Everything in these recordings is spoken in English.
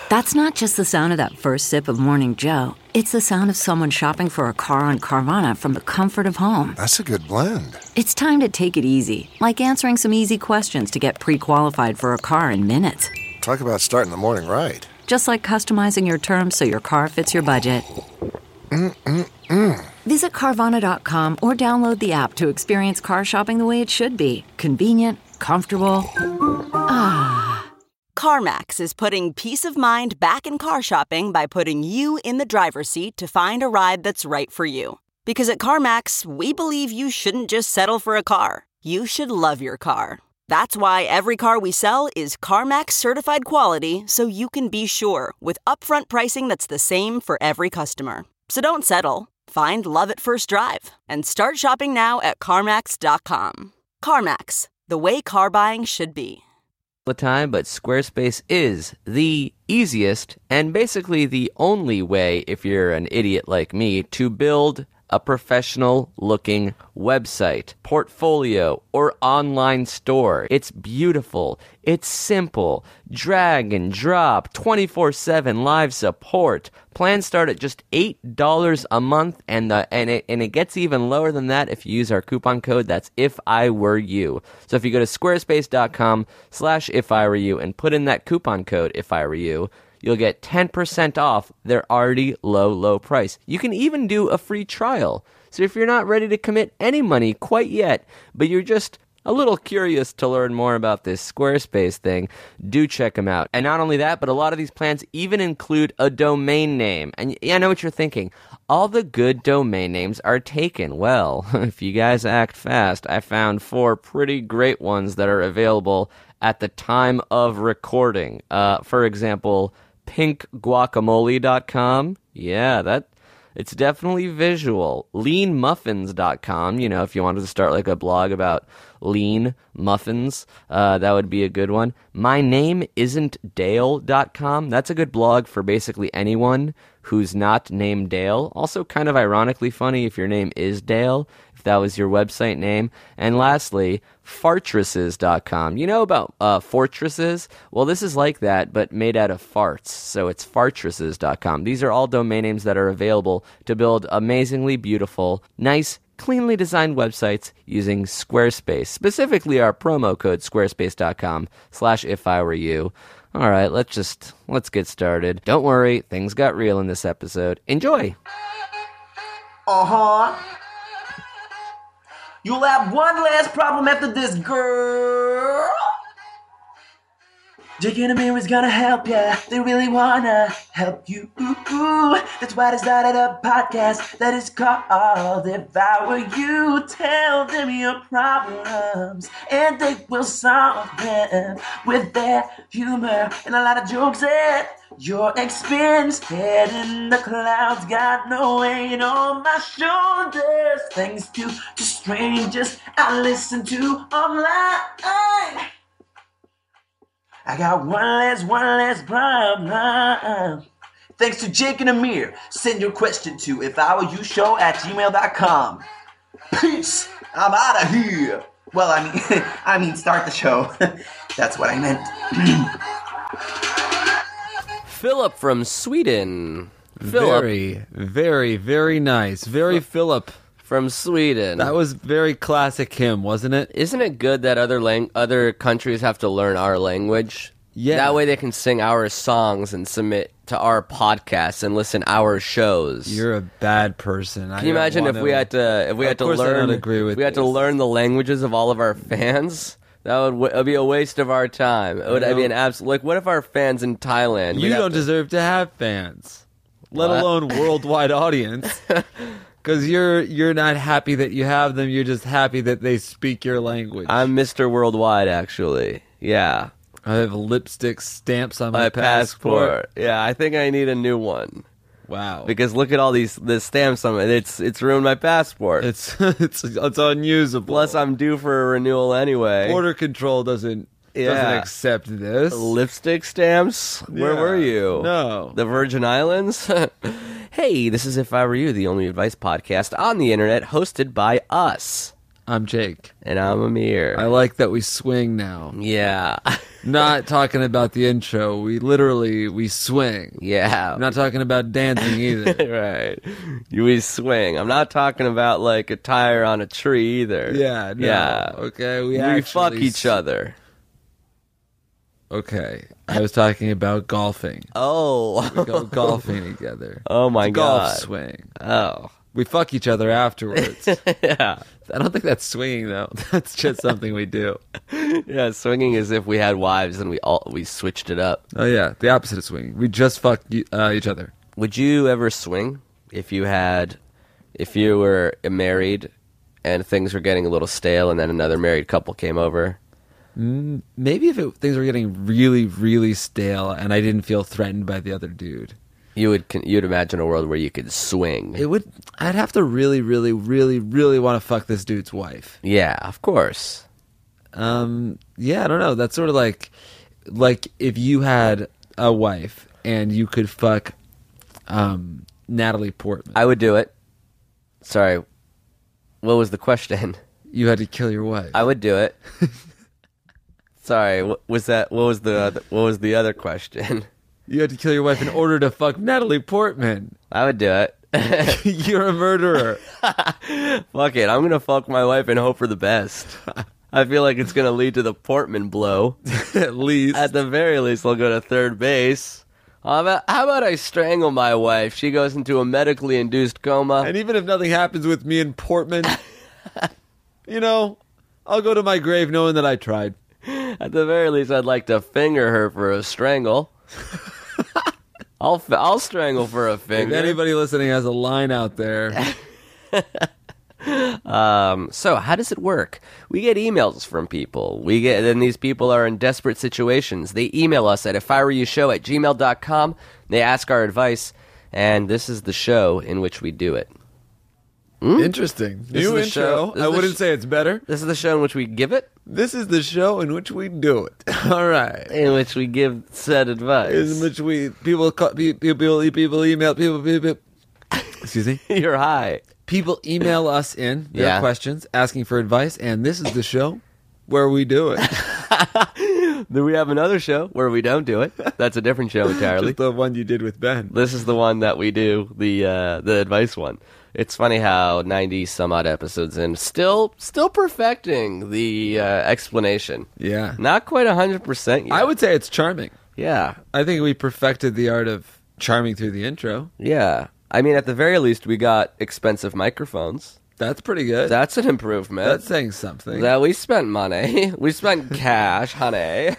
That's not just the sound of that first sip of Morning Joe. It's the sound of someone shopping for a car on Carvana from the comfort of home. That's a good blend. It's time to take it easy, like answering some easy questions to get pre-qualified for a car in minutes. Talk about starting the morning right. Just like customizing your terms so your car fits your budget. Visit Carvana.com or download the app to experience car shopping the way it should be. Convenient, comfortable. CarMax is putting peace of mind back in car shopping by putting you in the driver's seat to find a ride that's right for you. Because at CarMax, we believe you shouldn't just settle for a car. You should love your car. That's why every car we sell is CarMax certified quality, so you can be sure with upfront pricing that's the same for every customer. So don't settle. Find love at first drive and start shopping now at CarMax.com. CarMax, the way car buying should be. The time, but Squarespace is the easiest and basically the only way, if you're an idiot like me, to build a professional-looking website, portfolio, or online store. It's beautiful. It's simple. Drag and drop, 24/7 live support. Plans start at just $8 a month, and it gets even lower than that if you use our coupon code. That's if I were you. So if you go to squarespace.com/ifiwereyou and put in that coupon code if I were you, you'll get 10% off their already low price. You can even do a free trial. So if you're not ready to commit any money quite yet, but you're just a little curious to learn more about this Squarespace thing, do check them out. And not only that, but a lot of these plans even include a domain name. And I know what you're thinking. All the good domain names are taken. Well, if you guys act fast, I found 4 pretty great ones that are available at the time of recording. For example, pinkguacamole.com. Yeah, it's definitely visual. Leanmuffins.com. You know, if you wanted to start like a blog about lean muffins, that would be a good one. MyNameIsn'tDale.com. That's a good blog for basically anyone who's not named Dale. Also kind of ironically funny if your name is Dale, if that was your website name. And lastly, Fartresses.com. You know about fortresses? Well, this is like that, but made out of farts. So it's Fartresses.com. These are all domain names that are available to build amazingly beautiful, nice, cleanly designed websites using Squarespace. Specifically our promo code, squarespace.com/ifiwereyou. All right, let's get started. Don't worry, things got real in this episode. Enjoy! You'll have one last problem after this, girl. Jake and Amir is gonna help ya. They really wanna help you. That's why they started a podcast that is called If I Were You. Tell them your problems and they will solve them with their humor and a lot of jokes at your expense. Head in the clouds, got no weight on my shoulders. Thanks to strangers I listen to online. I got one last problem. Thanks to Jake and Amir. Send your question to ifiwereyoushow@gmail.com. Peace. I'm out of here. Well, I mean, start the show. That's what I meant. Philip from Sweden. Very, very, very nice. Very Philip. From Sweden. That was very classic him, wasn't it? Isn't it good that other countries have to learn our language? Yeah. That way they can sing our songs and submit to our podcasts and listen to our shows. You're a bad person. Can you imagine if we had to learn the languages of all of our fans? That would be a waste of our time. It would be an absolute. Like, what if our fans in Thailand? You don't deserve to have fans, let alone worldwide audience. Because you're not happy that you have them. You're just happy that they speak your language. I'm Mr. Worldwide, actually. Yeah. I have lipstick stamps on my passport. Yeah, I think I need a new one. Wow. Because look at all the stamps on it. It's ruined my passport. It's unusable. Plus, I'm due for a renewal anyway. Border control doesn't accept this. Lipstick stamps? Yeah. Where were you? No. The Virgin Islands? Hey, this is If I Were You, the only advice podcast on the internet, hosted by us. I'm Jake. And I'm Amir. I like that we swing now. Yeah. Not talking about the intro. We swing. Yeah. I'm not talking about dancing either. Right. We swing. I'm not talking about like a tire on a tree either. Yeah, no. Yeah. Okay, We fuck actually each other. Okay. I was talking about golfing. Oh. We go golfing together. Oh my It's a golf God. swing. Oh. We fuck each other afterwards. Yeah. I don't think that's swinging though. That's just something we do. Yeah, swinging is if we had wives and we switched it up. Oh yeah, the opposite of swinging. We just fuck each other. Would you ever swing if you were married and things were getting a little stale and then another married couple came over? Maybe if things were getting really, really stale and I didn't feel threatened by the other dude. You'd imagine a world where you could swing. I'd have to really, really, really, really want to fuck this dude's wife. Yeah, of course. Yeah, I don't know. That's sort of like if you had a wife and you could fuck Natalie Portman. I would do it. Sorry. What was the question? You had to kill your wife. I would do it. Sorry, what was the other question? You had to kill your wife in order to fuck Natalie Portman. I would do it. You're a murderer. Fuck it, I'm gonna fuck my wife and hope for the best. I feel like it's gonna lead to the Portman blow. At least. At the very least, I'll go to third base. How about I strangle my wife? She goes into a medically induced coma. And even if nothing happens with me and Portman, I'll go to my grave knowing that I tried. At the very least, I'd like to finger her for a strangle. I'll strangle for a finger. If anybody listening has a line out there. So how does it work? We get emails from people. Then these people are in desperate situations. They email us at ifiwereyoushow@gmail.com. They ask our advice, and this is the show in which we do it. Interesting. This is New the intro. show. This is I the wouldn't say it's better. This is the show in which we give it, This is the show in which we do it. All right. in which we give said advice. In which people email people. Excuse me. You're high. People email us in their Yeah. questions, asking for advice, and this is the show where we do it. Then we have another show where we don't do it. That's a different show entirely. Just the one you did with Ben. This is the one that we do, the advice one. It's funny how 90 some odd episodes in, still perfecting the explanation. Yeah. Not quite 100% yet. I would say it's charming. Yeah. I think we perfected the art of charming through the intro. Yeah. I mean, at the very least, we got expensive microphones. That's pretty good. That's an improvement. That's saying something. That we spent money. We spent cash, honey.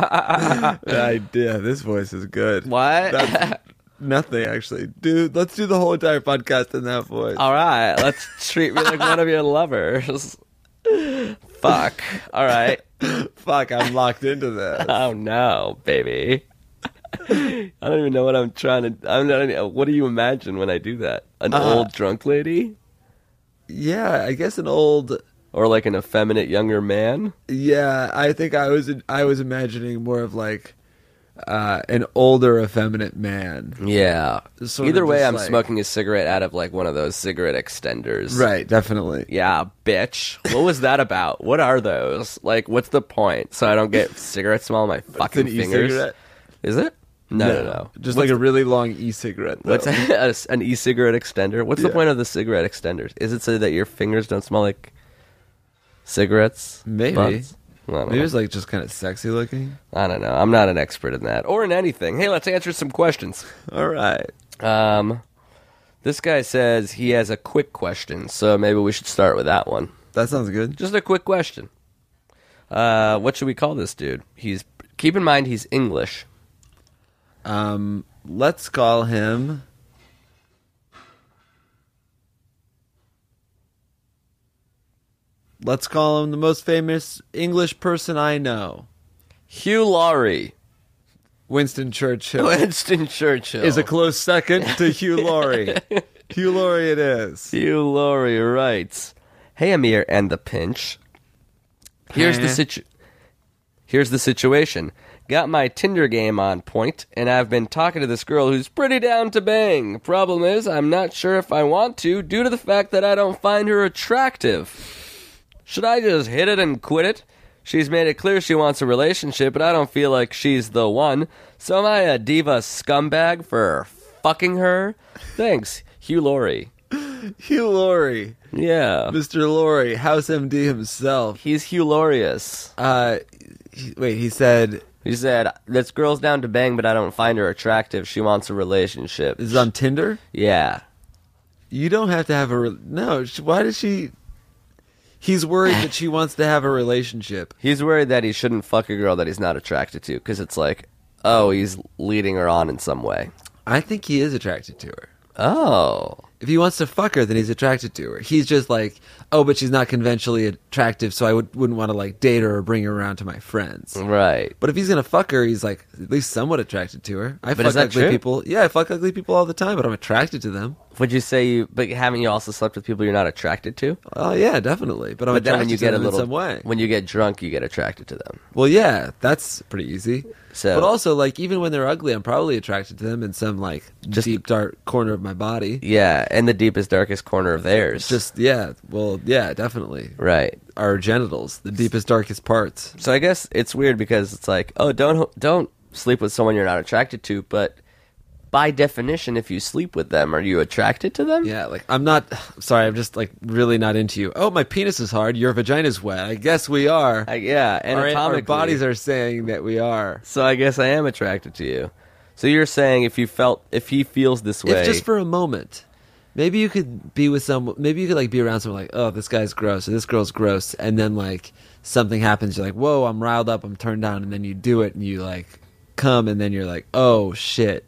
idea. This voice is good. What? That's nothing, actually. Dude, let's do the whole entire podcast in that voice. All right. Let's treat me like one of your lovers. Fuck. All right. Fuck, I'm locked into this. Oh, no, baby. I don't even know what I'm trying to... what do you imagine when I do that? An old drunk lady? Yeah, I guess an old... Or like an effeminate younger man? Yeah, I think I was imagining more of like an older effeminate man. Yeah. Sort Either of way, just I'm like- smoking a cigarette out of like one of those cigarette extenders. Right, definitely. Yeah, bitch. What was that about? What are those? Like, what's the point? So I don't get cigarette smell on my fucking an fingers? e-cigarette? Is it? No. Just like a really long e-cigarette, though. What's an e-cigarette extender? What's the Yeah. point of the cigarette extenders? Is it so that your fingers don't smell like cigarettes? Maybe. Butts? I don't Maybe know. it's like just kind of sexy looking. I don't know. I'm not an expert in that or in anything. Hey, let's answer some questions. All right. This guy says he has a quick question, so maybe we should start with that one. That sounds good. Just a quick question. What should we call this dude? Keep in mind he's English. Let's call him... Let's call him the most famous English person I know. Hugh Laurie. Winston Churchill Winston Churchill. is a close second to Hugh Laurie. Hugh Laurie it is. Hugh Laurie writes, "Hey Amir and the Pinch. Here's the situation. Got my Tinder game on point, and I've been talking to this girl who's pretty down to bang. Problem is, I'm not sure if I want to due to the fact that I don't find her attractive. Should I just hit it and quit it? She's made it clear she wants a relationship, but I don't feel like she's the one. So am I a diva scumbag for fucking her? Thanks, Hugh Laurie. Hugh Laurie. Yeah. Mr. Laurie, House MD himself. He's Hugh Laurious. He said... He said, this girl's down to bang, but I don't find her attractive. She wants a relationship. This is on Tinder? Yeah. You don't have to have no, why does she... He's worried that she wants to have a relationship. He's worried that he shouldn't fuck a girl that he's not attracted to, because it's like, oh, he's leading her on in some way. I think he is attracted to her. Oh. If he wants to fuck her, then he's attracted to her. He's just like, oh, but she's not conventionally attractive, so I wouldn't want to like date her or bring her around to my friends. Right. But if he's gonna fuck her, he's like at least somewhat attracted to her. I But fuck is that ugly true? people. Yeah, I fuck ugly people all the time, but I'm attracted to them. Would you say but haven't you also slept with people you're not attracted to? Oh yeah, definitely. But I'm But then attracted when you to get them a little, in some way. when you get drunk, you get attracted to them. Well, yeah, that's pretty easy. So- but also, like, even when they're ugly, I'm probably attracted to them in some like deep dark corner of my body. Yeah, in the deepest, darkest corner of theirs. Just yeah, well, yeah, definitely. right. Our genitals, the deepest, darkest parts. So I guess it's weird because it's like, oh, don't sleep with someone you're not attracted to, but by definition, if you sleep with them, are you attracted to them? Yeah, like I'm sorry, I'm just like really not into you. Oh, my penis is hard. Your vagina's wet. I guess we are. Yeah, Our anatomically. bodies are saying that we are. So I guess I am attracted to you. So you're saying if he feels this way, If just for a moment, maybe you could be with someone. Maybe you could like be around someone like, oh, this guy's gross or this girl's gross, and then like something happens. You're like, whoa, I'm riled up. I'm turned on, and then you do it, and you like come, and then you're like, oh shit,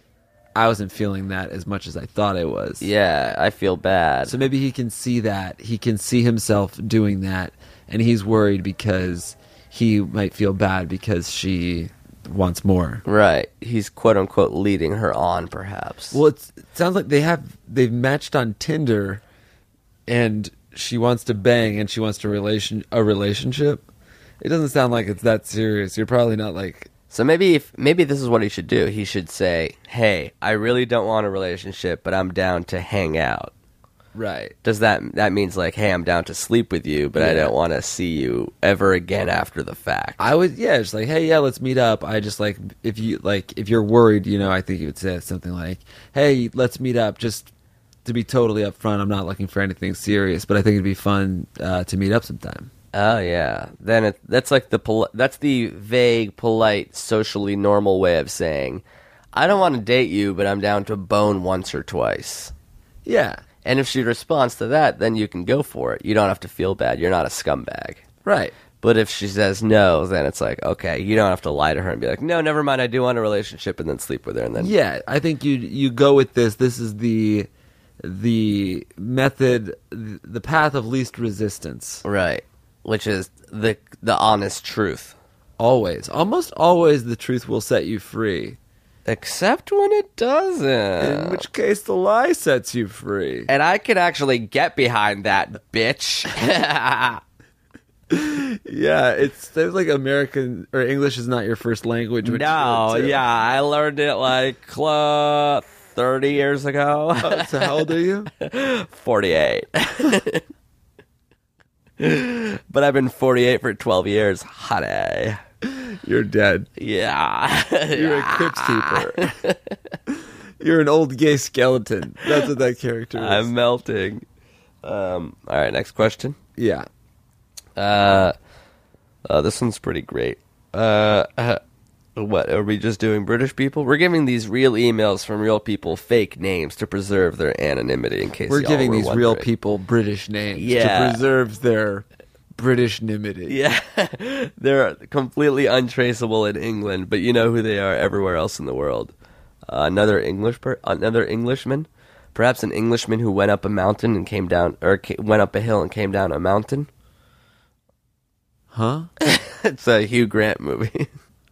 I wasn't feeling that as much as I thought I was. yeah, I feel bad. So maybe he can see that. He can see himself doing that, and he's worried because he might feel bad because she wants more. Right. He's quote unquote leading her on, perhaps. Well, it sounds like they've matched on Tinder, and she wants to bang and she wants a relationship. It doesn't sound like it's that serious. You're probably not like... So maybe this is what he should do. He should say, "Hey, I really don't want a relationship, but I'm down to hang out." Right. Does that means like, "Hey, I'm down to sleep with you, but I Yeah. don't want to see you ever again after the fact." I would, yeah, just like, hey, yeah, let's meet up. I just like, if you're worried, I think you would say something like, hey, let's meet up. Just to be totally upfront, I'm not looking for anything serious, but I think it'd be fun to meet up sometime. Oh yeah. Then that's like that's the vague, polite, socially normal way of saying, "I don't want to date you, but I'm down to bone once or twice." Yeah. And if she responds to that, then you can go for it. You don't have to feel bad. You're not a scumbag. Right. But if she says no, then it's like, okay, you don't have to lie to her and be like, no, never mind, I do want a relationship, and then sleep with her. And then Yeah, I think you go with this. This is the method, the path of least resistance. Right. Which is the honest truth. Always. Almost always the truth will set you free. Except when it doesn't. In which case the lie sets you free. And I can actually get behind that, bitch. Yeah, there's like American or English is not your first language. Which No, yeah, I learned it like 30 years ago. So how old are you? 48. But I've been 48 for 12 years. Honey. You're dead. Yeah. You're a crypt keeper. You're an old gay skeleton. That's what that character is. I'm melting. All right, next question. Yeah. This one's pretty great. What, are we just doing British people? We're giving these real emails from real people fake names to preserve their anonymity in case We're y'all giving were these real wondering. people British names Yeah. to preserve their British-nimity. Yeah, they're completely untraceable in England, but you know who they are everywhere else in the world. Another Englishman, perhaps an Englishman who went up a mountain and came down, or went up a hill and came down a mountain. Huh? It's a Hugh Grant movie.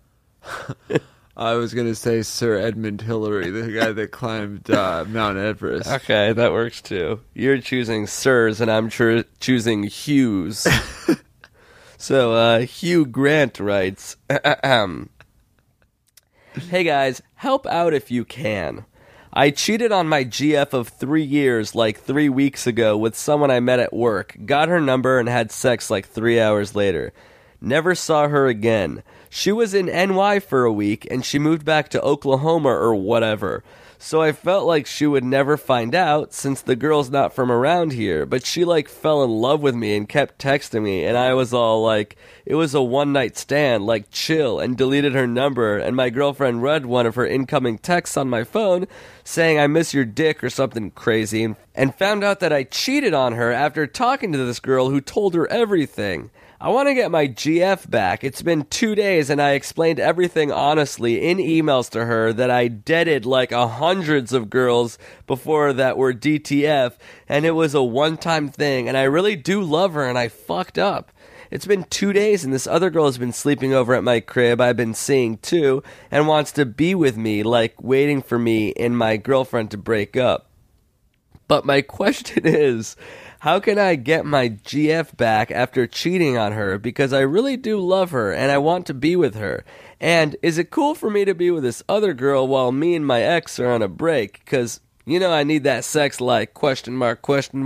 I was going to say Sir Edmund Hillary, the guy that climbed Mount Everest. Okay, that works too. You're choosing Sirs, and I'm choosing Hughes. So, Hugh Grant writes, "Hey guys, help out if you can. I cheated on my GF of 3 years like 3 weeks ago with someone I met at work, got her number, and had sex like 3 hours later. Never saw her again. She was in NY for a week, and she moved back to Oklahoma or whatever. So I felt like she would never find out since the girl's not from around here. But she like fell in love with me and kept texting me. And I was all like, it was a one-night stand, like chill, and deleted her number. And my girlfriend read one of her incoming texts on my phone saying I miss your dick or something crazy. And found out that I cheated on her after talking to this girl who told her everything. I want to get my GF back. It's been 2 days and I explained everything honestly in emails to her that I deaded like hundreds of girls before that were DTF, and it was a one-time thing, and I really do love her and I fucked up. It's been 2 days and this other girl has been sleeping over at my crib I've been seeing too and wants to be with me, like waiting for me and my girlfriend to break up. But my question is, how can I get my GF back after cheating on her? Because I really do love her and I want to be with her. And is it cool for me to be with this other girl while me and my ex are on a break? Because, you know, I need that sex like question mark.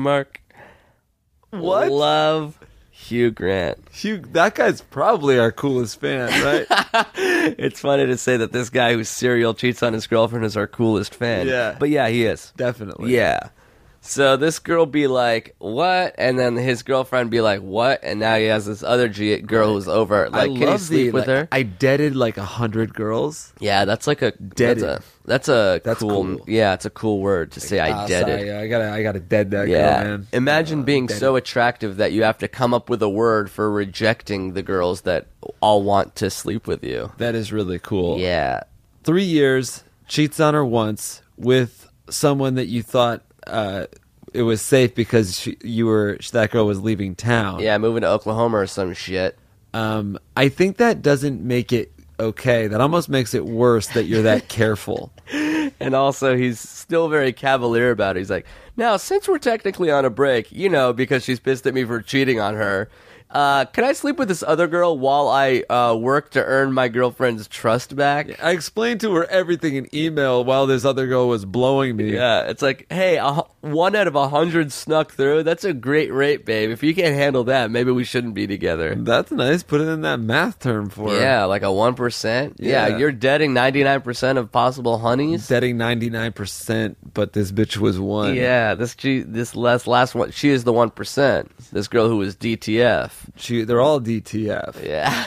What? Love, Hugh Grant. That guy's probably our coolest fan, right? It's funny to say that this guy who's serial cheats on his girlfriend is our coolest fan. Yeah. But yeah, he is. Definitely. Yeah. So this girl be like, what? And then his girlfriend be like, what? And now he has this other girl who's over. Like, can he sleep with her? I deaded like 100 girls. Yeah, that's like a... Deaded. That's cool. Yeah, it's a cool word to say I deaded. Sorry, I gotta dead that girl, man. Imagine being so attractive that you have to come up with a word for rejecting the girls that all want to sleep with you. That is really cool. Yeah. 3 years, cheats on her once with someone that you thought... it was safe because that girl was leaving town. Yeah, moving to Oklahoma or some shit. I think that doesn't make it okay. That almost makes it worse that you're that careful. And also, he's still very cavalier about it. He's like, now, since we're technically on a break, you know, because she's pissed at me for cheating on her, can I sleep with this other girl while I work to earn my girlfriend's trust back? I explained to her everything in email while this other girl was blowing me. Yeah, it's like, hey, 1 out of 100 snuck through. That's a great rate, babe. If you can't handle that, maybe we shouldn't be together. That's nice. Put it in that math term for her. Yeah, like a 1%. Yeah, you're deading 99% of possible honeys. Deading 99%, but this bitch was 1. Yeah, this last one, she is the 1%. This girl who was DTF. They're all DTF. Yeah.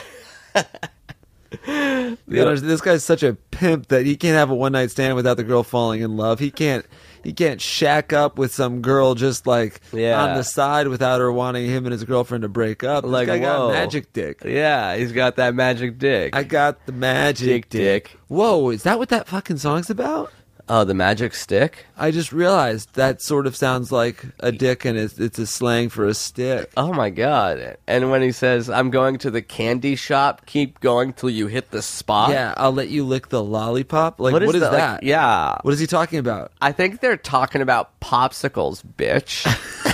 This guy's such a pimp that he can't have a one-night stand without the girl falling in love. He can't shack up with some girl just like on the side without her wanting him and his girlfriend to break up. This guy got magic dick. Yeah, he's got that magic dick. I got the magic dick. Whoa, is that what that fucking song's about? Oh, the magic stick? I just realized that sort of sounds like a dick, and it's a slang for a stick. Oh my god. And when he says, I'm going to the candy shop, keep going till you hit the spot. Yeah, I'll let you lick the lollipop. Like, what is that? Like, yeah. What is he talking about? I think they're talking about popsicles, bitch.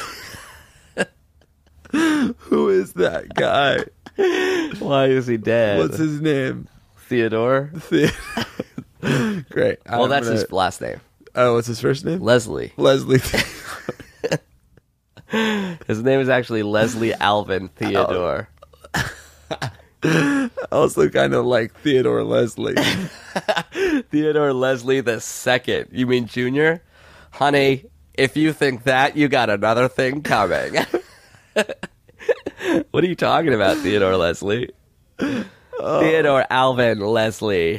Who is that guy? Why is he dead? What's his name? Theodore? Great. Well, that's his last name. Oh, what's his first name? Leslie. His name is actually Leslie Alvin Theodore. Also kind of like Theodore Leslie. Theodore Leslie the second. You mean Junior? Honey, if you think that, you got another thing coming. What are you talking about, Theodore Leslie? Theodore Alvin Leslie.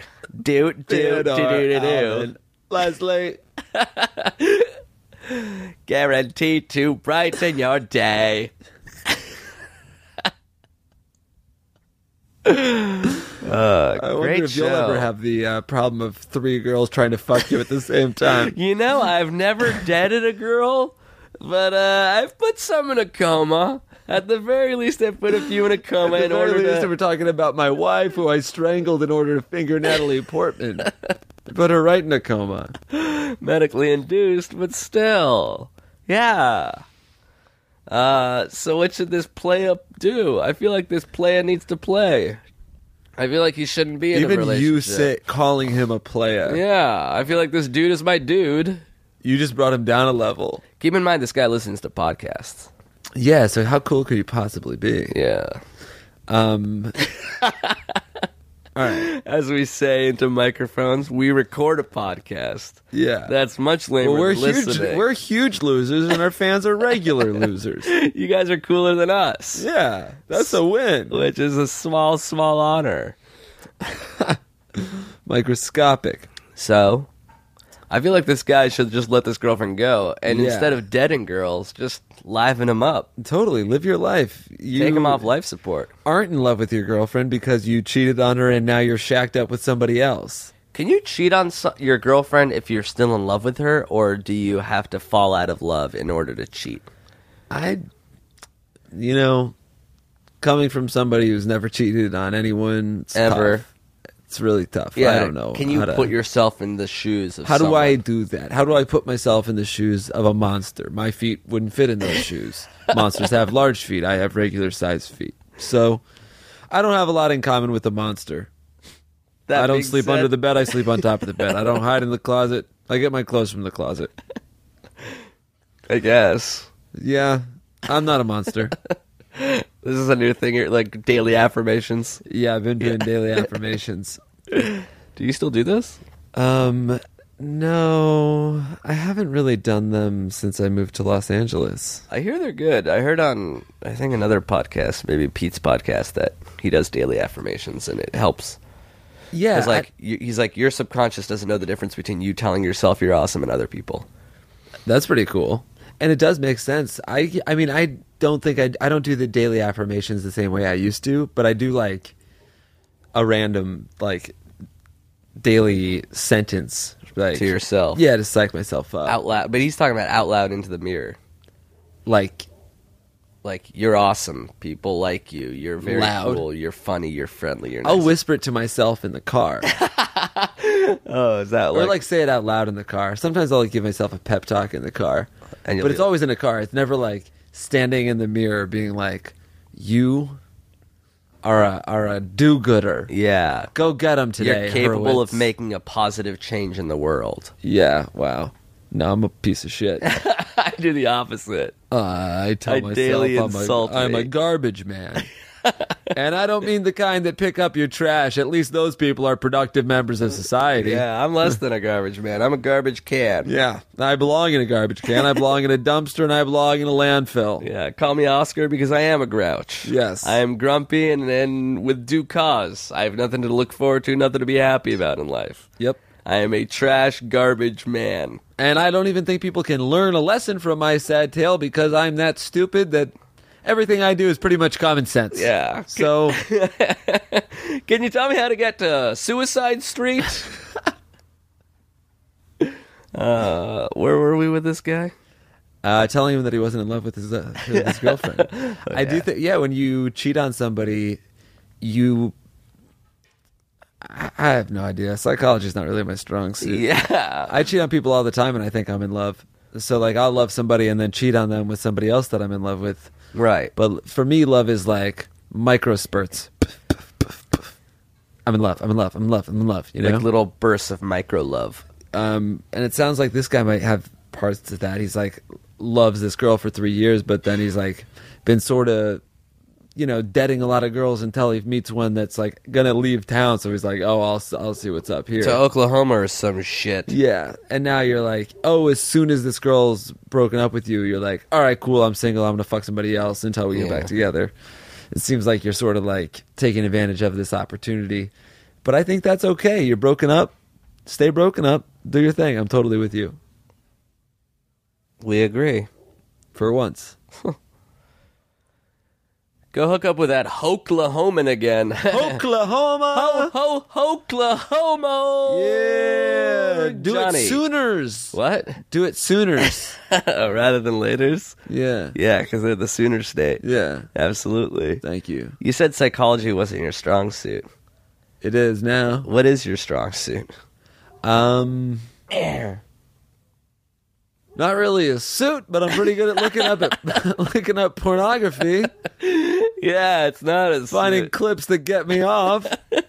Alvin Leslie. Guaranteed to brighten your day. I wonder if you'll ever have the problem of 3 girls trying to fuck you at the same time. You know, I've never deaded a girl, but I've put some in a coma. At the very least, I put a few in a coma in order to... We're talking about my wife, who I strangled in order to finger Natalie Portman. Put her right in a coma. Medically induced, but still. Yeah. So what should this playa do? I feel like this playa needs to play. I feel like he shouldn't be in a relationship. Even you calling him a playa. Yeah, I feel like this dude is my dude. You just brought him down a level. Keep in mind, this guy listens to podcasts. Yeah, so how cool could he possibly be? Yeah. All right. As we say into microphones, we record a podcast. Yeah. That's much lamer Well, we're than huge. listening. We're huge losers, and our fans are regular losers. You guys are cooler than us. Yeah, that's a win. Which is a small, small honor. Microscopic. So, I feel like this guy should just let this girlfriend go. And Yeah. instead of deading girls, just liven them up. Totally, live your life. You Take them off life support. aren't in love with your girlfriend because you cheated on her, and now you're shacked up with somebody else. Can you cheat on your girlfriend if you're still in love with her? Or do you have to fall out of love in order to cheat? Coming from somebody who's never cheated on anyone, it's Ever. tough. It's really tough. Yeah, I don't know. Can you how to- put yourself in the shoes of How do I someone? do that? How do I put myself in the shoes of a monster? My feet wouldn't fit in those shoes. Monsters have large feet. I have regular sized feet. So I don't have a lot in common with a monster. That I don't being sleep said- under the bed. I sleep on top of the bed. I don't hide in the closet. I get my clothes from the closet. I guess. Yeah, I'm not a monster. This is a new thing, like daily affirmations. Yeah, I've been doing daily affirmations. Do you still do this? No, I haven't really done them since I moved to Los Angeles. I hear they're good. I heard on, I think, another podcast, maybe Pete's podcast, that he does daily affirmations and it helps. Yeah, It's like, he's like, your subconscious doesn't know the difference between you telling yourself you're awesome and other people. that's pretty cool, and it does make sense. I mean, I don't think I don't do the daily affirmations the same way I used to, but I do like a random like daily sentence like To yourself. Yeah, to psych myself up. Out loud. But he's talking about out loud into the mirror. Like Like, you're awesome. People like you. You're very Loud. cool. You're funny. You're friendly. You're nice. I'll whisper it to myself in the car, Oh, is that or like say it out loud in the car. Sometimes I'll like, give myself a pep talk in the car, And you'll but be it's like- always in a car. It's never like standing in the mirror being like, "You are a do-gooder. Yeah. Go get him today." You're capable Horowitz. of making a positive change in the world. Yeah. Wow. No, I'm a piece of shit. I do the opposite. I tell I myself daily insult I'm a me. garbage man. And I don't mean the kind that pick up your trash. At least those people are productive members of society. Yeah, I'm less than a garbage man. I'm a garbage can. Yeah. I belong in a garbage can. I belong in a dumpster, and I belong in a landfill. Yeah, call me Oscar because I am a grouch. Yes. I am grumpy and with due cause. I have nothing to look forward to, nothing to be happy about in life. Yep. I am a trash garbage man. And I don't even think people can learn a lesson from my sad tale because I'm that stupid that everything I do is pretty much common sense. Yeah. So, Can you tell me how to get to Suicide Street? Where were we with this guy? telling him that he wasn't in love with his girlfriend. I do think, when you cheat on somebody, I have no idea. Psychology is not really my strong suit. Yeah. I cheat on people all the time, and I think I'm in love. So, like, I'll love somebody and then cheat on them with somebody else that I'm in love with. Right. But for me, love is like micro spurts. I'm in love. I'm in love. I'm in love. I'm in love. You know, Like little bursts of micro love. and it sounds like this guy might have parts to that. He's like loves this girl for 3 years, but then he's like been sort of, deading a lot of girls until he meets one that's like gonna leave town. So he's like, oh, I'll see what's up here. To Oklahoma or some shit. Yeah, and now you're like, oh, as soon as this girl's broken up with you, you're like, all right, cool, I'm single, I'm gonna fuck somebody else until we get Yeah. back together. It seems like you're sort of like taking advantage of this opportunity, but I think that's okay. You're broken up, stay broken up, do your thing. I'm totally with you We agree. for once. Go hook up with that Hoklahoman again. Oklahoma, Oklahoma. yeah, do Johnny. it Sooners. What? Do it Sooners. Rather than laters? Yeah, Yeah, because they're the Sooner State. yeah. Absolutely. Thank you. You said psychology wasn't your strong suit. It is now. What is your strong suit? Not really a suit, but I'm pretty good at looking up pornography, Yeah, it's not a finding suit. clips that get me off.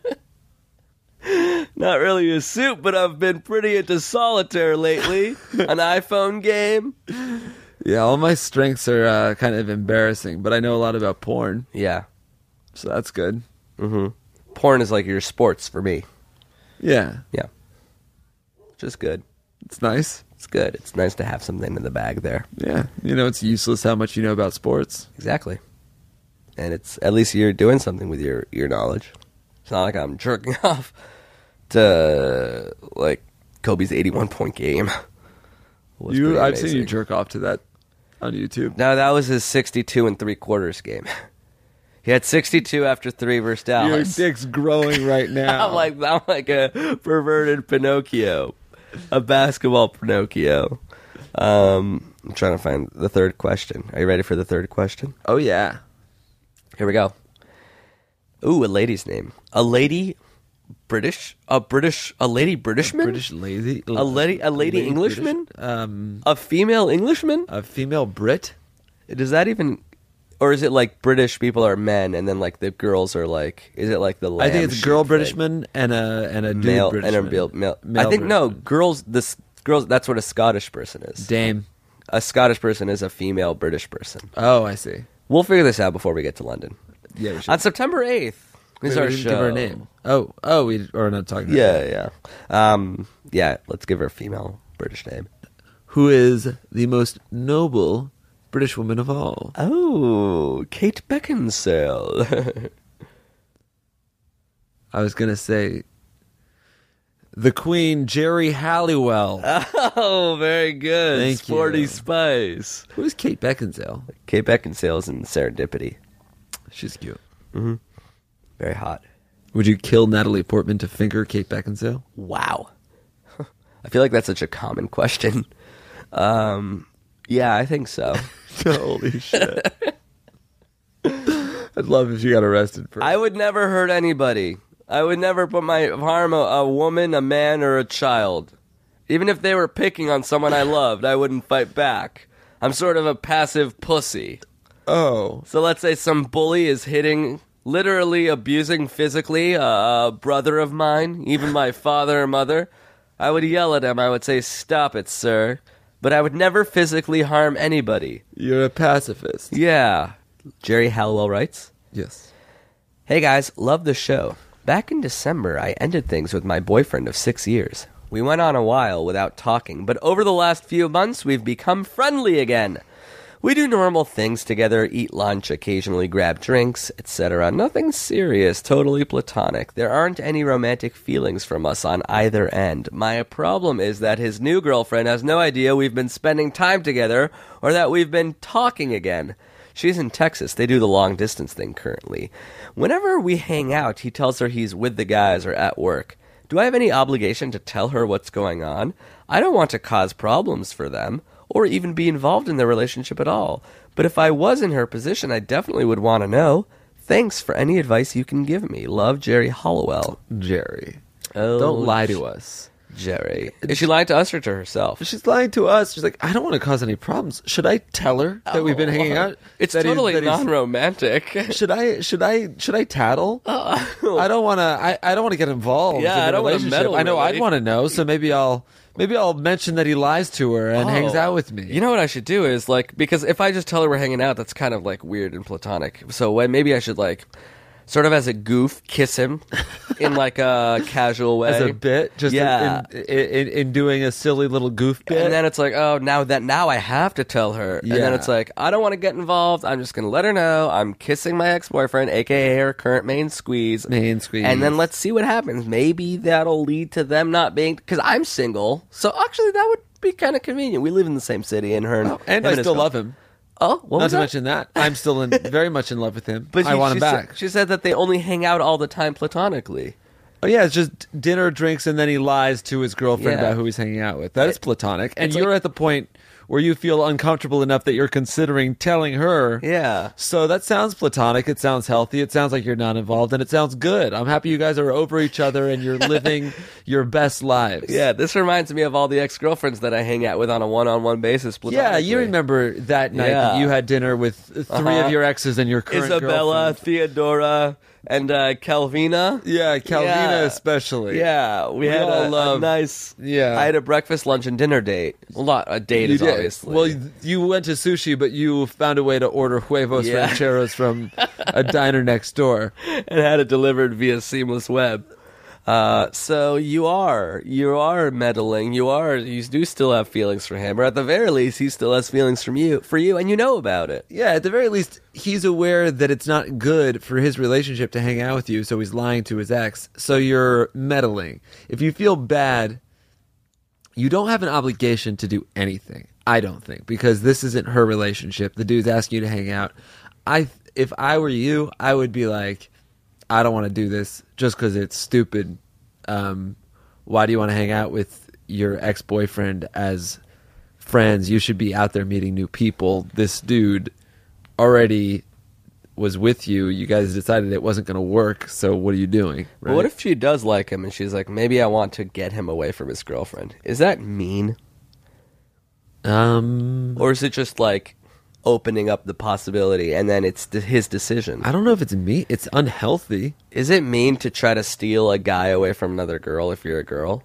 Not really a suit, but I've been pretty into solitaire lately. An iPhone game. Yeah, all my strengths are kind of embarrassing, but I know a lot about porn. Yeah. So that's good. Porn is like your sports for me. Yeah. Yeah. Just good. It's nice. It's good. It's nice to have something in the bag there. Yeah. It's useless how much you know about sports. Exactly. And it's at least you're doing something with your knowledge. It's not like I'm jerking off to like Kobe's 81-point game. I've seen you jerk off to that on YouTube. No, that was his 62 3/4 game. He had 62 after 3 versus Dallas. Your dick's growing right now. I'm like a perverted Pinocchio, a basketball Pinocchio. I'm trying to find the third question. Are you ready for the third question? Oh yeah. Here we go. Ooh, a lady's name. A lady Britishman? A British lady. A lady Englishman? British, A female Englishman? a female Brit. Does that even, or is it like British people are men and then like the girls are like, is it like the lamb I think it's a girl sheep thing? Britishman and a dude Male Britishman. and a male. Male I think no, Britishman. girls. That's what a Scottish person is. Dame. A Scottish person is a female British person. Oh, I see. We'll figure this out before we get to London. Yeah, we should. On September 8th is Wait, our we didn't show. give her a name. Oh, we are not talking about Yeah, yeah. Yeah, let's give her a female British name. Who is the most noble British woman of all? Oh, Kate Beckinsale. I was going to say the Queen, Jerry Halliwell. Oh, very good. Thank Sporty you. Spice. Who is Kate Beckinsale? Kate Beckinsale is in Serendipity. She's cute. Very hot. Would you kill Natalie Portman to finger Kate Beckinsale? Wow. I feel like that's such a common question. Yeah, I think so. Holy shit. I'd love if she got arrested for I would never hurt anybody. I would never harm a woman, a man, or a child. Even if they were picking on someone I loved, I wouldn't fight back. I'm sort of a passive pussy. Oh. So let's say some bully is literally abusing physically a brother of mine, even my father or mother. I would yell at him. I would say, "Stop it, sir." But I would never physically harm anybody. You're a pacifist. Yeah. Jerry Halliwell writes, Yes. "Hey guys, love the show. Back in December, I ended things with my boyfriend of 6 years. We went on a while without talking, but over the last few months, we've become friendly again. We do normal things together, eat lunch, occasionally grab drinks, etc. Nothing serious, totally platonic. There aren't any romantic feelings from us on either end. My problem is that his new girlfriend has no idea we've been spending time together or that we've been talking again. She's in Texas. They do the long-distance thing currently. Whenever we hang out, he tells her he's with the guys or at work. Do I have any obligation to tell her what's going on? I don't want to cause problems for them, or even be involved in their relationship at all. But if I was in her position, I definitely would want to know. Thanks for any advice you can give me. Love, Jerry Halliwell." Jerry. Oh, Don't lie to us. Jerry. Is she lying to us or to herself? She's lying to us. She's like, I don't want to cause any problems. Should I tell her that we've been hanging out? It's That he's- totally that he's- non-romantic. Should I tattle? I don't want to. I don't want to get involved. Yeah, in I the don't wanna relationship. meddle, I know really. I'd want to know. So maybe I'll mention that he lies to her and hangs out with me. You know what I should do is because if I just tell her we're hanging out, that's kind of like weird and platonic. So maybe I should sort of as a goof, kiss him in like a casual way. as a bit, just Yeah. in doing a silly little goof bit. And then it's like, oh, now I have to tell her. And then Yeah. it's like, I don't want to get involved. I'm just going to let her know I'm kissing my ex-boyfriend, a.k.a. her current main squeeze. Main squeeze. And then let's see what happens. Maybe that'll lead to them not being... Because I'm single. So actually, that would be kind of convenient. We live in the same city, and her and... and him I his still girl- love him. Oh, what Not was to that? mention that I'm still very much in love with him. But I want him she back. She said that they only hang out all the time platonically. Oh yeah, it's just dinner, drinks, and then he lies to his girlfriend Yeah. about who he's hanging out with. That is platonic, and It's you're like- at the point where you feel uncomfortable enough that you're considering telling her. Yeah. So that sounds platonic. It sounds healthy. It sounds like you're not involved, and it sounds good. I'm happy you guys are over each other and you're living your best lives. Yeah, this reminds me of all the ex-girlfriends that I hang out with on a one-on-one basis. Yeah, you remember that night that Yeah. you had dinner with 3 of your exes and your current Isabella, girlfriend. Theodora, and Calvina. Yeah, Calvina Yeah. especially. Yeah, we had all a love- nice. Yeah. I had a breakfast, lunch, and dinner date. Well, a date You is did. obviously. Well, you went to sushi, but you found a way to order huevos Yeah. rancheros from a diner next door. and had it delivered via Seamless Web. So you are meddling. You do still have feelings for him, or at the very least, he still has feelings for you, and you know about it. Yeah, at the very least, he's aware that it's not good for his relationship to hang out with you, so he's lying to his ex. So you're meddling. If you feel bad, you don't have an obligation to do anything, I don't think, because this isn't her relationship. The dude's asking you to hang out. If I were you, I would be like, I don't want to do this just because it's stupid. Why do you want to hang out with your ex-boyfriend as friends? You should be out there meeting new people. This dude already was with you. You guys decided it wasn't going to work, so what are you doing? But what if she does like him and she's like, maybe I want to get him away from his girlfriend? Is that mean? Or is it just like opening up the possibility and then it's his decision? I don't know if it's me. It's unhealthy. Is it mean to try to steal a guy away from another girl if you're a girl?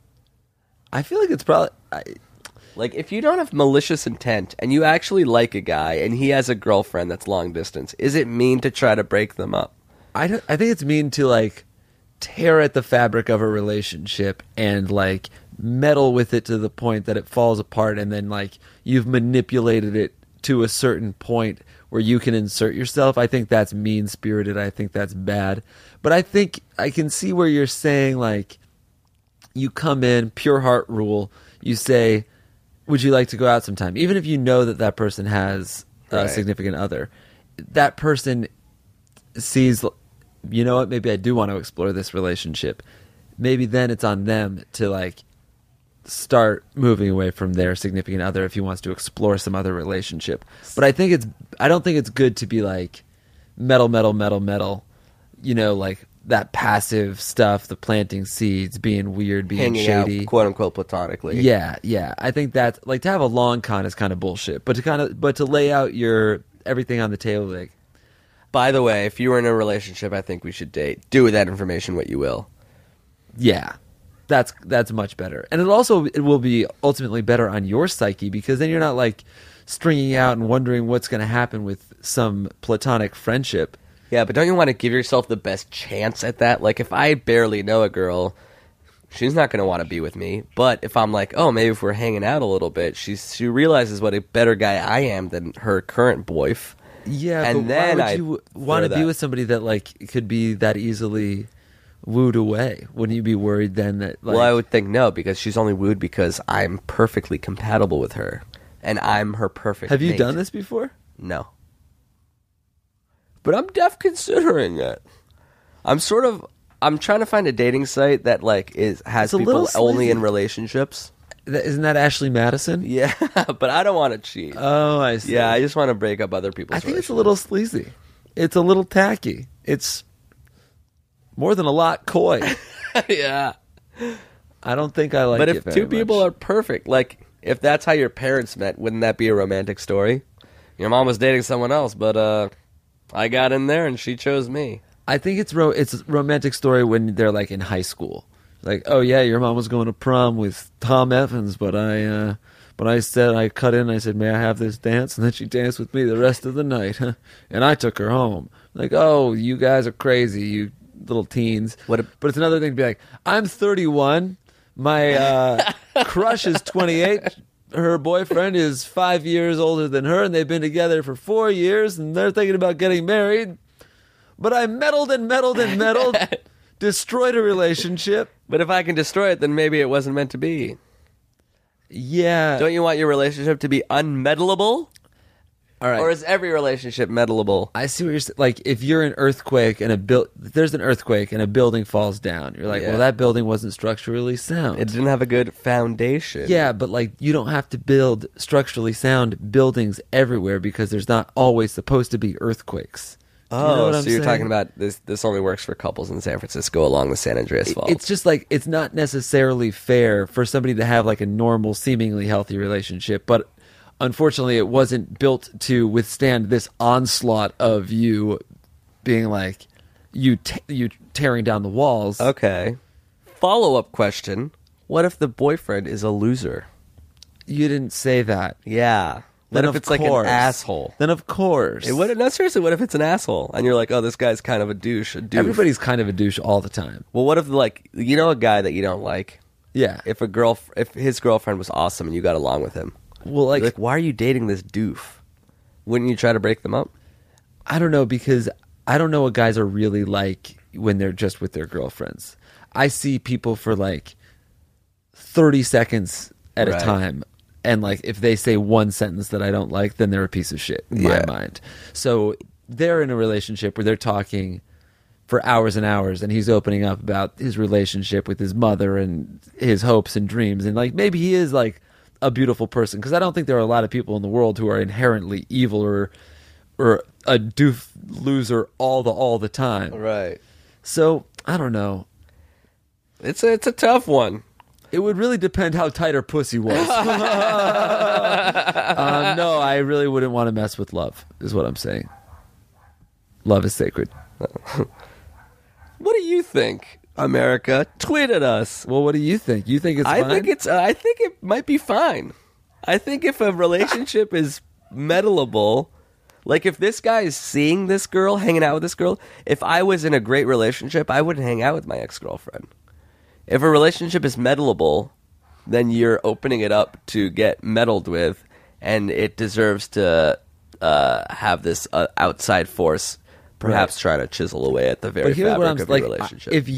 I feel like it's probably... Like, if you don't have malicious intent and you actually like a guy and he has a girlfriend that's long distance, is it mean to try to break them up? I think it's mean to, like, tear at the fabric of a relationship and, like, meddle with it to the point that it falls apart, and then, like, you've manipulated it to a certain point where you can insert yourself. I think that's mean-spirited. I think that's bad. But I think I can see where you're saying, like, you come in, pure heart rule, you say, would you like to go out sometime? Even if you know that that person has a Right. significant other. That person sees, you know what, maybe I do want to explore this relationship. Maybe then it's on them to, like, start moving away from their significant other if he wants to explore some other relationship. But I don't think it's good to be like meddle, you know, like that passive stuff, the planting seeds, being weird, being Hanging shady. out, quote unquote, platonically. Yeah. I think that's like, to have a long con is kind of bullshit, but to lay out your everything on the table, like, By the way, if you were in a relationship, I think we should date. Do with that information what you will. yeah, that's much better. And it will be ultimately better on your psyche, because then you're not like stringing out and wondering what's going to happen with some platonic friendship. Yeah, but don't you want to give yourself the best chance at that? Like, if I barely know a girl, she's not going to want to be with me. But if I'm like, oh, maybe if we're hanging out a little bit, she realizes what a better guy I am than her current boyf. Yeah, And but then why I would you want to throw be that. with somebody that like could be that easily wooed away? Wouldn't you be worried then that, like, Well, I would think no, because she's only wooed because I'm perfectly compatible with her. And I'm her perfect have you mate. done this before? No. But I'm considering it. I'm trying to find a dating site that like has It's a little people only sleazy. in relationships. Isn't that Ashley Madison? Yeah, but I don't want to cheat. Oh, I see. Yeah, I just want to break up other people's I think it's a little sleazy. It's a little tacky. It's more than a lot coy. yeah. I don't think I like But it if very two people much. are perfect, like if that's how your parents met, wouldn't that be a romantic story? Your mom was dating someone else, but I got in there and she chose me. I think it's a romantic story when they're like in high school. Like, oh yeah, your mom was going to prom with Tom Evans, but I cut in and I said, may I have this dance? And then she danced with me the rest of the night. And I took her home. Like, oh, you guys are crazy, you little teens. But it's another thing to be like, I'm 31, my crush is 28, her boyfriend is 5 years older than her, and they've been together for 4 years, and they're thinking about getting married. But I meddled, destroyed a relationship. But if I can destroy it, then maybe it wasn't meant to be. Yeah. Don't you want your relationship to be unmeddleable? All right. Or is every relationship meddleable? I see what you're saying. Like, if you're an earthquake and there's an earthquake and a building falls down, you're like, Yeah. well, that building wasn't structurally sound. It didn't have a good foundation. Yeah, but like, you don't have to build structurally sound buildings everywhere because there's not always supposed to be earthquakes. Do you know what I'm so you're saying? talking about this only works for couples in San Francisco along the San Andreas Fault. It's just like, it's not necessarily fair for somebody to have like a normal, seemingly healthy relationship, but unfortunately it wasn't built to withstand this onslaught of you being like, you tearing down the walls. Okay. Follow-up question. What if the boyfriend is a loser? You didn't say that. Yeah. What if it's like an asshole? Then of course. No, seriously, what if it's an asshole? And you're like, oh, this guy's kind of a douche. Everybody's kind of a douche all the time. Well, what if, like, you know a guy that you don't like? Yeah. If his girlfriend was awesome and you got along with him. Well, like why are you dating this doof? Wouldn't you try to break them up? I don't know, because I don't know what guys are really like when they're just with their girlfriends. I see people for like 30 seconds at a time. And like if they say one sentence that I don't like, then they're a piece of shit in my mind. So they're in a relationship where they're talking for hours and hours, and he's opening up about his relationship with his mother and his hopes and dreams, and like maybe he is like a beautiful person, because I don't think there are a lot of people in the world who are inherently evil or a doof loser all the time. Right. So I don't know. It's a tough one. It would really depend how tight her pussy was. No, I really wouldn't want to mess with love, is what I'm saying. Love is sacred. What do you think, America? Tweet at us. Well, what do you think? You think it's fine? I think it might be fine. I think if a relationship is meddleable, like if this guy is seeing this girl, hanging out with this girl, if I was in a great relationship, I wouldn't hang out with my ex-girlfriend. If a relationship is meddleable, then you're opening it up to get meddled with, and it deserves to have this outside force perhaps trying to chisel away at the very fabric of your relationship. If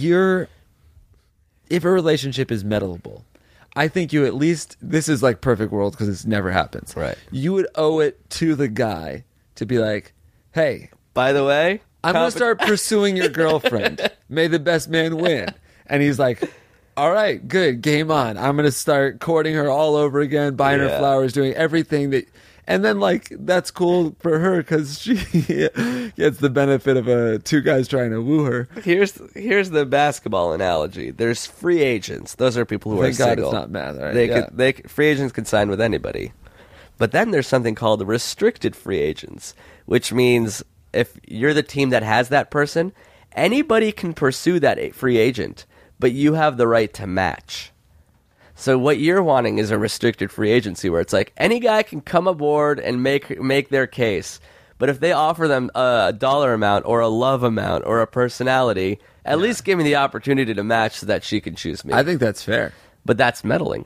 a relationship is meddleable, I think you at least, this is like perfect world because this never happens. Right. You would owe it to the guy to be like, hey, by the way, I'm going to start pursuing your girlfriend. May the best man win. And he's like, all right, good, game on. I'm going to start courting her all over again, buying her flowers, doing everything that... And then, like, that's cool for her because she gets the benefit of two guys trying to woo her. Here's the basketball analogy. There's free agents. Those are people who are single. Thank God it's not math. Right? Free agents can sign with anybody. But then there's something called restricted free agents, which means if you're the team that has that person, anybody can pursue that free agent, but you have the right to match. So what you're wanting is a restricted free agency where it's like any guy can come aboard and make their case. But if they offer them a dollar amount or a love amount or a personality, at least give me the opportunity to match so that she can choose me. I think that's fair. But that's meddling.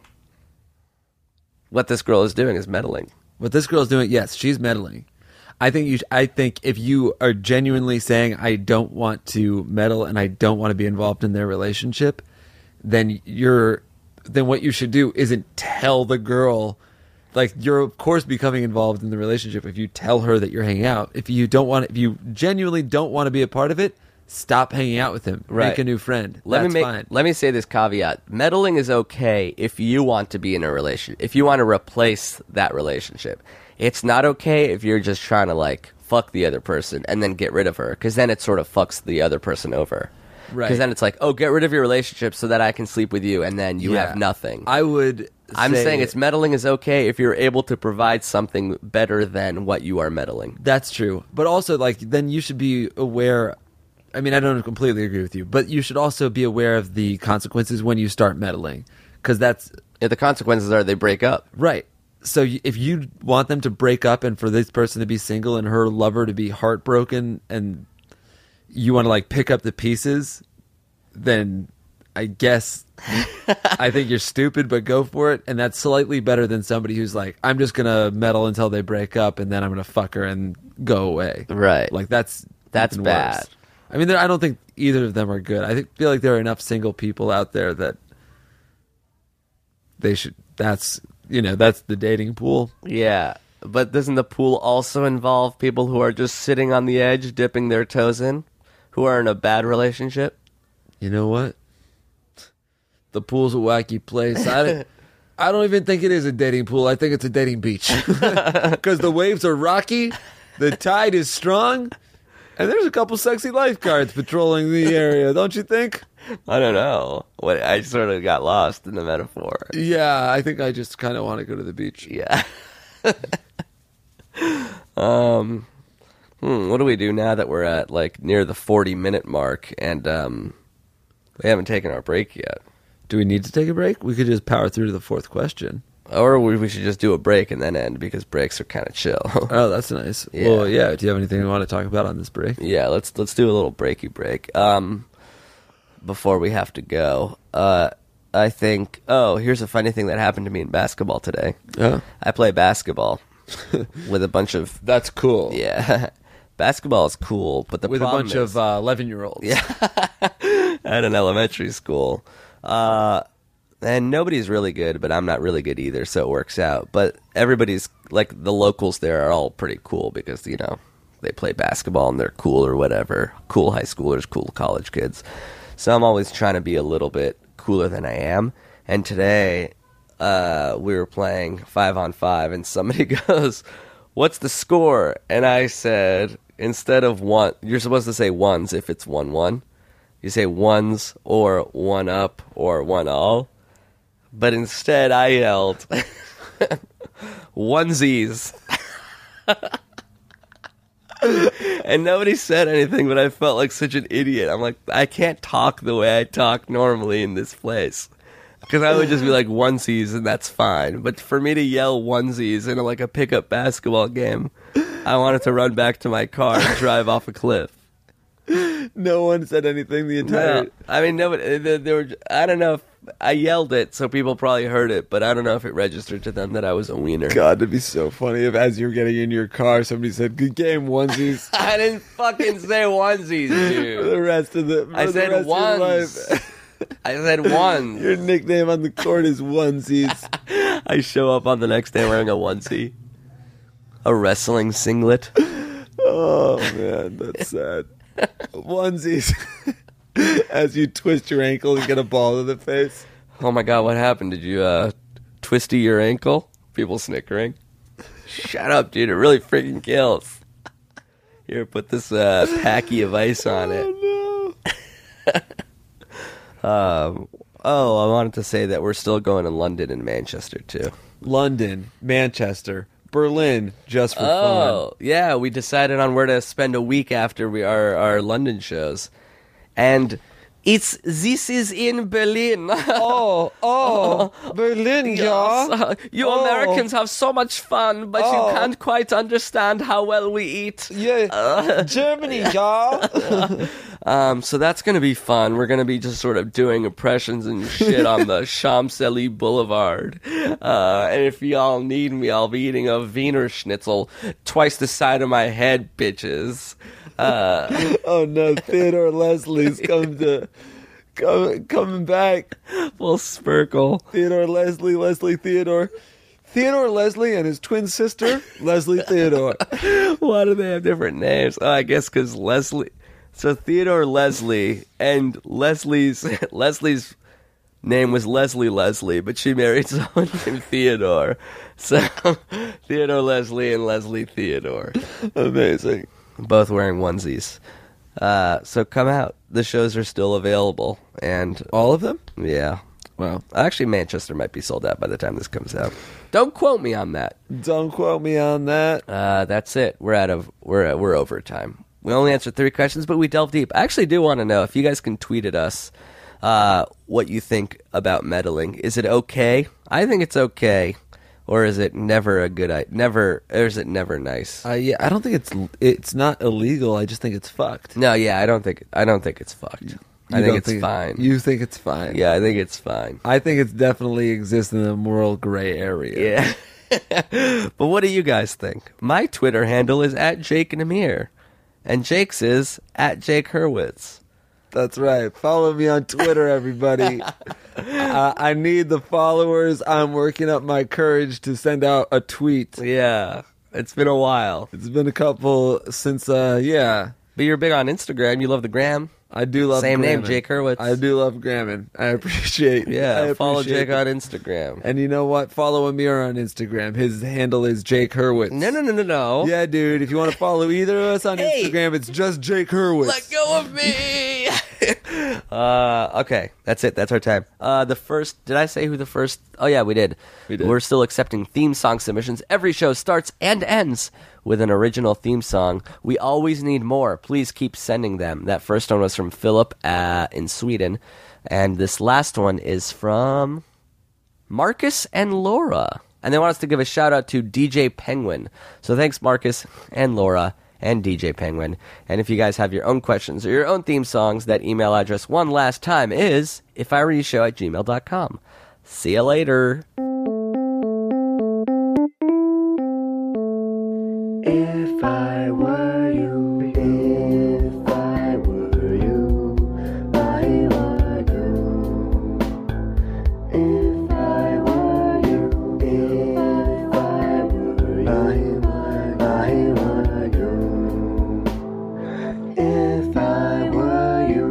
What this girl is doing is meddling. What this girl's doing, yes, she's meddling. I think if you are genuinely saying I don't want to meddle and I don't want to be involved in their relationship, then what you should do isn't tell the girl, like, you're of course becoming involved in the relationship if you tell her that you're hanging out. If you genuinely don't want to be a part of it, stop hanging out with him. Right. Make a new friend. Fine. Let me say this caveat. Meddling is okay if you want to be in a relationship, if you want to replace that relationship. It's not okay if you're just trying to, like, fuck the other person and then get rid of her, because then it sort of fucks the other person over. Right. Because then it's like, oh, get rid of your relationship so that I can sleep with you, and then you have nothing. I'm saying it's meddling is okay if you're able to provide something better than what you are meddling. That's true. But also, like, then you should be aware. I mean, I don't completely agree with you, but you should also be aware of the consequences when you start meddling, because the consequences are they break up. Right. So if you want them to break up and for this person to be single and her lover to be heartbroken and you want to, like, pick up the pieces, then I guess I think you're stupid, but go for it. And that's slightly better than somebody who's like, I'm just going to meddle until they break up and then I'm going to fuck her and go away. Right. Like, that's bad. Worse. I mean, I don't think either of them are good. I feel like there are enough single people out there that they should, that's the dating pool. Yeah. But doesn't the pool also involve people who are just sitting on the edge, dipping their toes in, who are in a bad relationship? You know what? The pool's a wacky place. I don't even think it is a dating pool. I think it's a dating beach. Because the waves are rocky, the tide is strong, and there's a couple sexy lifeguards patrolling the area, don't you think? I don't know. I sort of got lost in the metaphor. Yeah, I think I just kind of want to go to the beach. Yeah. What do we do now that we're at like near the 40-minute mark and we haven't taken our break yet? Do we need to take a break? We could just power through to the fourth question. Or we should just do a break and then end because breaks are kind of chill. Oh, that's nice. Yeah. Well, yeah. Do you have anything you want to talk about on this break? Yeah, let's do a little breaky break. Before we have to go, I think. Oh, here's a funny thing that happened to me in basketball today. Oh, I play basketball with a bunch of. that's cool. Yeah, basketball is cool, but the With a problem bunch is, of 11-year-olds. Yeah, at an elementary school. And nobody's really good, but I'm not really good either, so it works out. But everybody's, like, the locals there are all pretty cool because, you know, they play basketball and they're cool or whatever. Cool high schoolers, cool college kids. So I'm always trying to be a little bit cooler than I am. And today, we were playing 5-on-5, and somebody goes, "What's the score?" And I said, instead of one, you're supposed to say ones if it's 1-1. You say ones or one up or one all. But instead, I yelled, onesies. And nobody said anything, but I felt like such an idiot. I'm like, I can't talk the way I talk normally in this place. Because I would just be like, onesies, and that's fine. But for me to yell onesies in like a pickup basketball game, I wanted to run back to my car and drive off a cliff. No one said anything the entire... No, I mean, nobody. They were. I don't know if I yelled it, so people probably heard it, but I don't know if it registered to them that I was a wiener. God, it'd be so funny if as you were getting in your car, somebody said, "Good game, onesies." I didn't fucking say onesies, For dude. the rest of the I for the said rest of your ones. life. I said ones. Your nickname on the court is onesies. I show up on the next day wearing a onesie, a wrestling singlet. Oh man, that's sad. Onesies. As you twist your ankle and get a ball to the face. Oh my god, what happened? Did you twisty your ankle? People snickering. Shut up, dude. It really freaking kills. Here, put this packy of ice on it. Oh no. I wanted to say that we're still going to London and Manchester too. London, Manchester, Berlin, just for fun. Oh, yeah, we decided on where to spend a week after our London shows. And this is in Berlin. Oh, Berlin, yeah. You Americans have so much fun, but you can't quite understand how well we eat. Yeah, Germany, yeah. So that's going to be fun. We're going to be just sort of doing impressions and shit on the Champs-Élysées Boulevard. And if y'all need me, I'll be eating a Wiener Schnitzel twice the side of my head, bitches. Oh no, Theodore Leslie's coming back. Full Sparkle. Theodore Leslie Theodore. Theodore Leslie and his twin sister, Leslie Theodore. Why do they have different names? Oh, I guess because Leslie... So Theodore Leslie, and Leslie's name was Leslie, but she married someone named Theodore. So Theodore Leslie and Leslie Theodore. Amazing. Both wearing onesies. So come out. The shows are still available. And All of them? yeah. Wow. Actually, Manchester might be sold out by the time this comes out. Don't quote me on that. Don't quote me on that. That's it. We're over time. We only answered 3 questions, but we delved deep. I actually do want to know if you guys can tweet at us what you think about meddling. Is it okay? I think it's okay. Or is it never a good idea? Or is it never nice? Yeah, I don't think it's not illegal. I just think it's fucked. No, yeah, I don't think it's fucked. I think it's fine. You think it's fine? Yeah, I think it's fine. I think it definitely exists in the moral gray area. Yeah. But what do you guys think? My Twitter handle is @JakeandAmir. And Jake's is @Jake Hurwitz. That's right. Follow me on Twitter, everybody. I need the followers. I'm working up my courage to send out a tweet. Yeah, it's been a while. It's been a couple since, yeah. But you're big on Instagram. You love the gram. I do love Same name, Gramming. Jake Hurwitz. I do love Gramming. I appreciate Yeah, follow appreciate Jake on Instagram. And you know what? Follow Amir on Instagram. His handle is Jake Hurwitz. No. Yeah, dude. If you want to follow either of us on Instagram, it's just Jake Hurwitz. Let go of me. Buddy. Okay, that's it. That's our time. Did I say who the first? Oh yeah, we did. We're still accepting theme song submissions. Every show starts and ends with an original theme song. We always need more. Please keep sending them. That first one was from Philip in Sweden, and this last one is from Marcus and Laura. And they want us to give a shout out to DJ Penguin. So thanks, Marcus and Laura and DJ Penguin. And if you guys have your own questions or your own theme songs, that email address one last time is ifiwereyoushow@gmail.com. See you later. If I were you, if I were you, I would do. If I were you, if I were you, I would do. If I were you.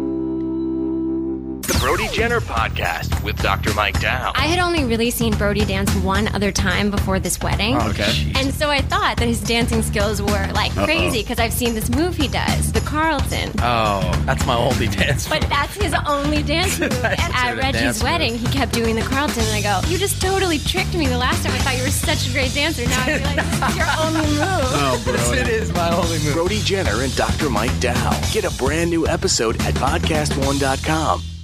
The Brody Jenner Podcast with Dr. Mike Dow. I had only really seen Brody dance one other time before this wedding. Oh, okay. And so I thought that his dancing skills were like crazy because I've seen this move he does, the Carlton. Oh, that's my only dance move. But that's his only dance move. And at Reggie's wedding, he kept doing the Carlton, and I go, you just totally tricked me the last time. I thought you were such a great dancer. Now I realize this is your only move. Oh, bro. It is my only move. Brody Jenner and Dr. Mike Dow. Get a brand new episode at podcastone.com.